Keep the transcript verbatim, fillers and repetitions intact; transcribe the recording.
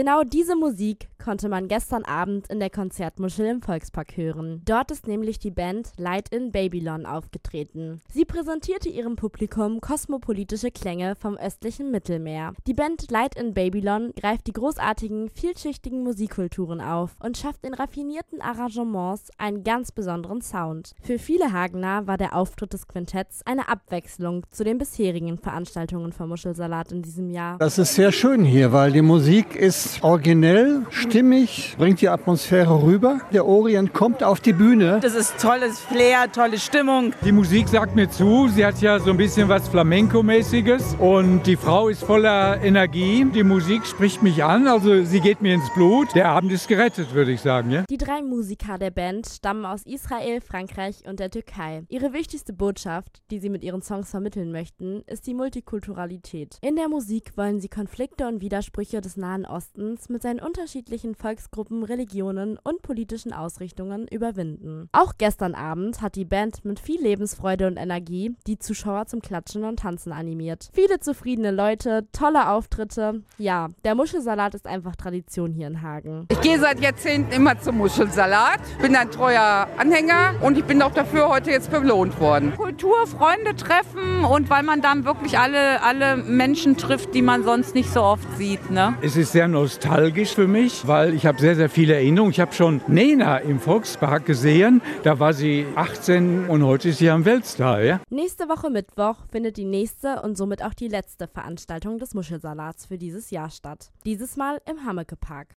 Genau diese Musik konnte man gestern Abend in der Konzertmuschel im Volkspark hören. Dort ist nämlich die Band Light in Babylon aufgetreten. Sie präsentierte ihrem Publikum kosmopolitische Klänge vom östlichen Mittelmeer. Die Band Light in Babylon greift die großartigen, vielschichtigen Musikkulturen auf und schafft in raffinierten Arrangements einen ganz besonderen Sound. Für viele Hagener war der Auftritt des Quintetts eine Abwechslung zu den bisherigen Veranstaltungen vom Muschelsalat in diesem Jahr. Das ist sehr schön hier, weil die Musik ist originell, stimmig, bringt die Atmosphäre rüber. Der Orient kommt auf die Bühne. Das ist tolles Flair, tolle Stimmung. Die Musik sagt mir zu, sie hat ja so ein bisschen was Flamenco-mäßiges und die Frau ist voller Energie. Die Musik spricht mich an, also sie geht mir ins Blut. Der Abend ist gerettet, würde ich sagen. Ja? Die drei Musiker der Band stammen aus Israel, Frankreich und der Türkei. Ihre wichtigste Botschaft, die sie mit ihren Songs vermitteln möchten, ist die Multikulturalität. In der Musik wollen sie Konflikte und Widersprüche des Nahen Ostens mit seinen unterschiedlichen Volksgruppen, Religionen und politischen Ausrichtungen überwinden. Auch gestern Abend hat die Band mit viel Lebensfreude und Energie die Zuschauer zum Klatschen und Tanzen animiert. Viele zufriedene Leute, tolle Auftritte. Ja, der Muschelsalat ist einfach Tradition hier in Hagen. Ich gehe seit Jahrzehnten immer zum Muschelsalat, bin ein treuer Anhänger und ich bin auch dafür heute jetzt belohnt worden. Kultur, Freunde treffen und weil man dann wirklich alle, alle Menschen trifft, die man sonst nicht so oft sieht. Ne? Es ist sehr nostalgisch für mich, weil ich habe sehr, sehr viele Erinnerungen. Ich habe schon Nena im Volkspark gesehen, da war sie achtzehn und heute ist sie am Weltstar. Ja? Nächste Woche Mittwoch findet die nächste und somit auch die letzte Veranstaltung des Muschelsalats für dieses Jahr statt. Dieses Mal im Hammeke Park.